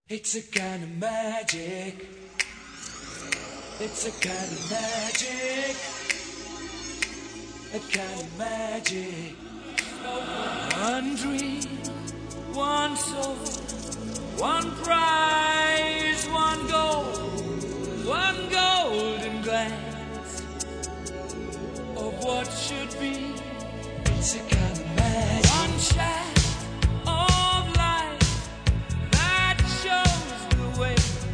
It's a kind of magic. It's a kind of magic. A kind of magic. One dream, one soul, one prize, one golden glance of what should be. It's a kind of magic. One shaft of light that shows the way.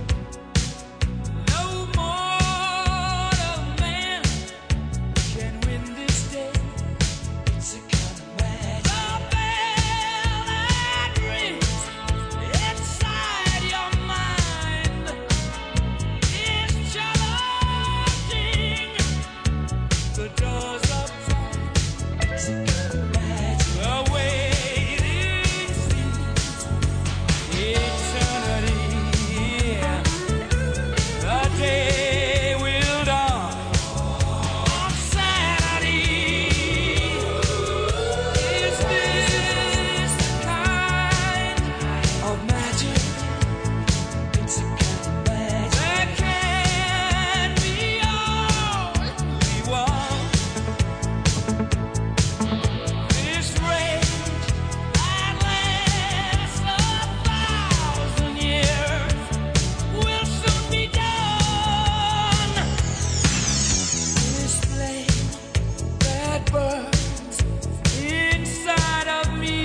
No mortal man can win this day. It's a kind of magic. The bell that rings inside your mind is challenging the doors of time. It's a kind of magic. The waiting seems eternity. The day will dawn on Saturday. Is this the kind of magic? It's a kind of magic. There can be only one. This rage that lasts 1,000 years will soon be done. This flame that burns inside of me,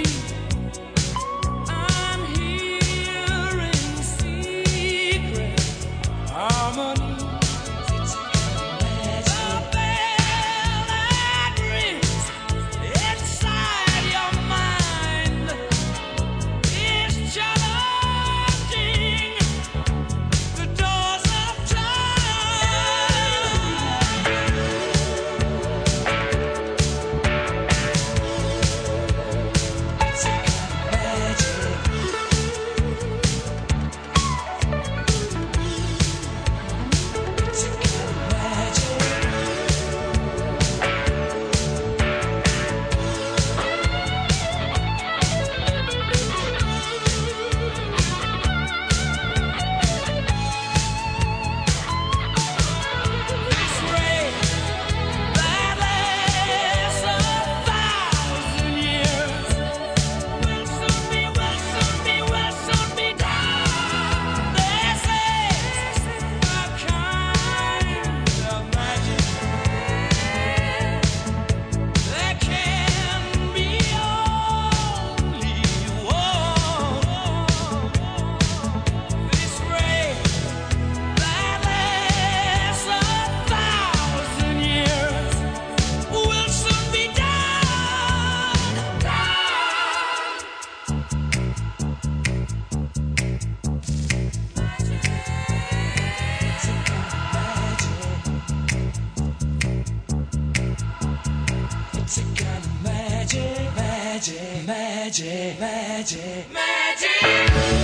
I'm hearing secret harmonies. It's a kind of magic. The bell that rings inside your mind is challenging the doors of time. It's a kind of magic. It's a kind of magic. This rain that lasts 1,000 years will soon be done. This is a kind of magic. There can be only one. This rain that lasts 1,000 years will soon be done. It's a kind of magic, magic, magic, magic, magic.